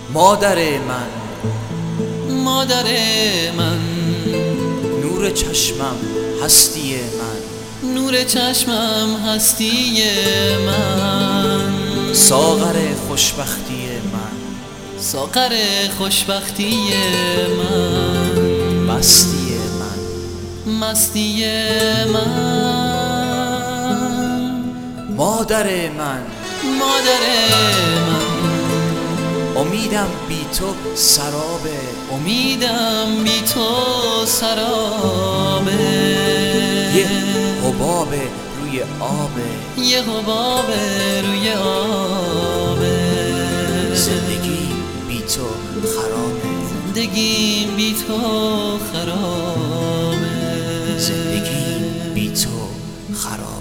مادر من، مادر من، نور چشمم هستی من، نور چشمم هستی من، ساغر خوشبختی من، ساغر خوشبختی من، مستی من، مستی من، مادر من، مادر من، امیدم بی تو سرابه، امیدم بی تو سرابه، یه حباب روی آبه، یه حباب روی آبه، زندگی بی تو خرابه، زندگیم بی تو خرابه، زندگی بی تو خرابه.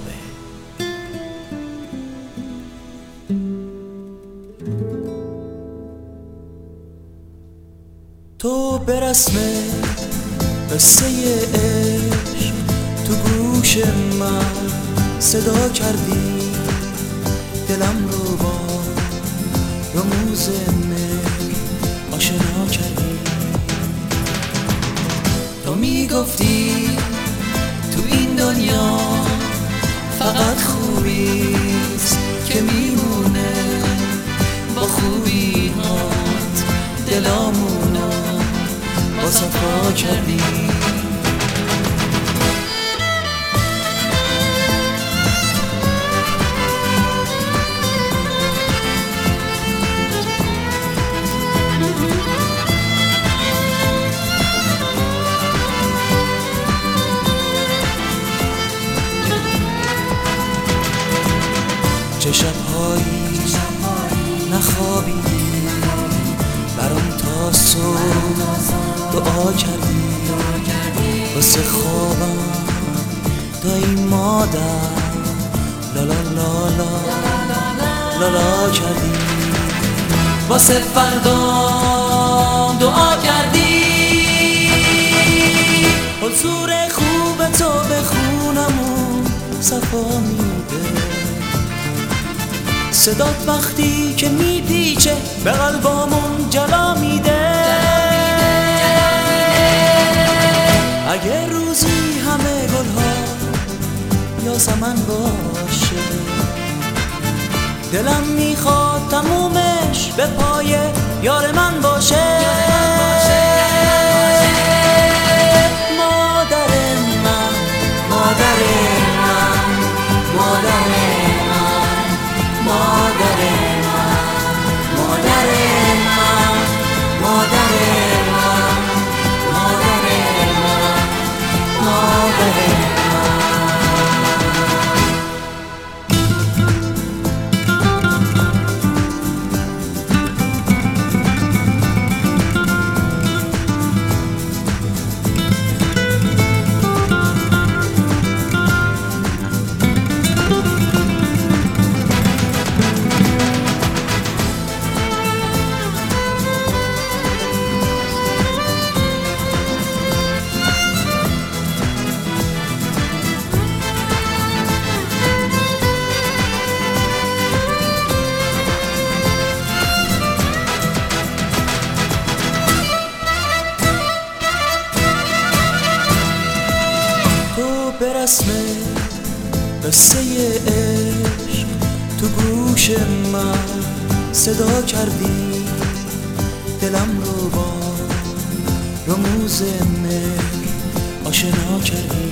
تو به رسم قصه عشق تو گوش من صدا کردی، دلم رو با رموز مهر آشنا کردی. تو میگفتی تو این دنیا فقط خوبیست که میمونه، با خوبی هات دلامونو با صفا کردی. چه شب‌هایی نخوابیدی، برام تا صبح دعا کردی، واسه خوابم دایی مادر لا لا لا لا لا لا کردی، واسه فردام دعا کردی. حضور خوب تو به خونمون صفا میده، صدات وقتی که میپیچه به قلبامون جلا میده. اگه روزی همه گلها یاسمن باشه، دلم میخواد تمومش به پای یار من باشه. مادر من، مادر من، مادر من، مادر من، مادر من، مادر من، مادر من، مادر من. به رسم قصه عشق تو گوش من صدا کردی، دلم رو با رموز مهر آشنا کردی.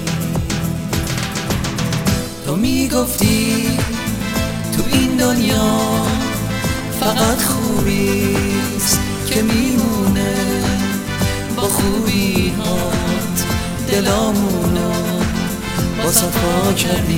تو میگفتی تو این دنیا فقط خوبیست که میمونه، با خوبی هات دلامونو با صفا کردی.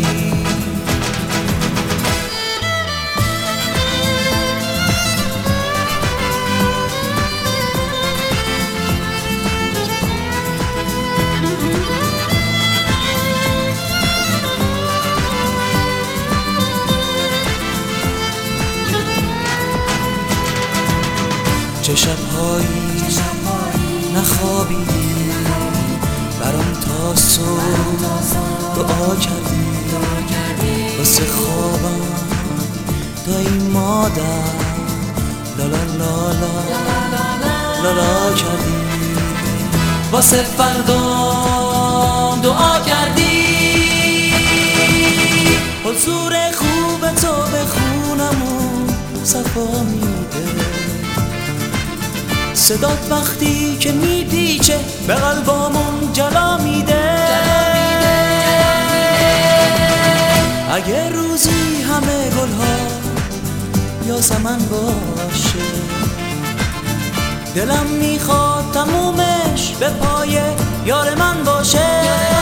چه شب‌هایی نخوابیدی، برام تا صبح دعا کردی، واسه خوابم دایی مادر لا لا لا لا لا کردی، واسه فردا دعا کردی. حضور خوب تو به خونمون صفا میده، صدات وقتی که میپیچه به قلبامون جلا میده. اگه روزی همه گلها یاسمن باشه، دلم میخواد تمومش به پای یار من باشه.